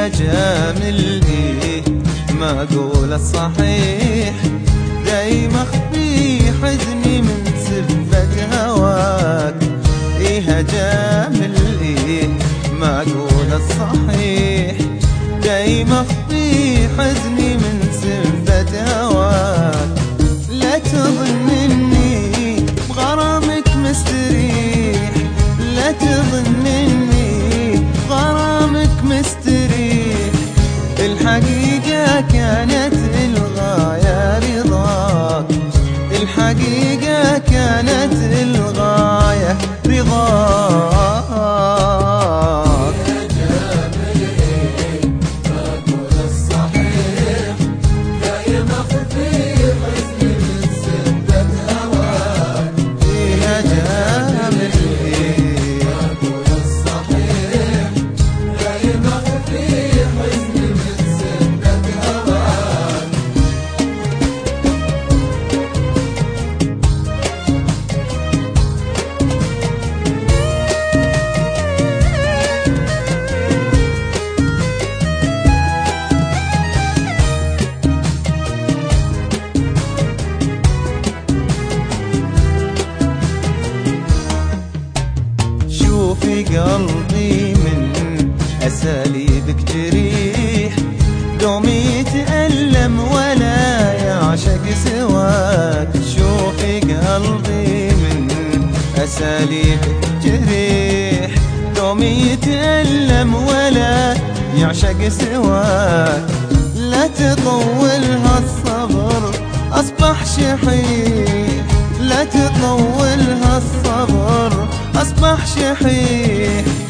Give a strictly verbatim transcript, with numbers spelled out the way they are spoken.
فيها جامل إيه ما أقول الصحيح، دايم أخفي حزني من سفة هواك. فيها جامل إيه ما أقول الصحيح، دايم أخفي حزني من سفة هواك. لا تظن إني بغرامك مستريح، لا تظن إني بغرامك مستريح، الحقيقة كانت الغاية رضاك، الحقيقة كانت الغاية رضاك. شوفي قلبي من أساليبك جريح، دوم يتألم ولا يعشق سواك. شوفي قلبي من أساليبك جريح، دوم يتألم ولا يعشق سواك. لا تطول هالصبر أصبح شحيح، لا تطول هالصبر أصبح شحيح،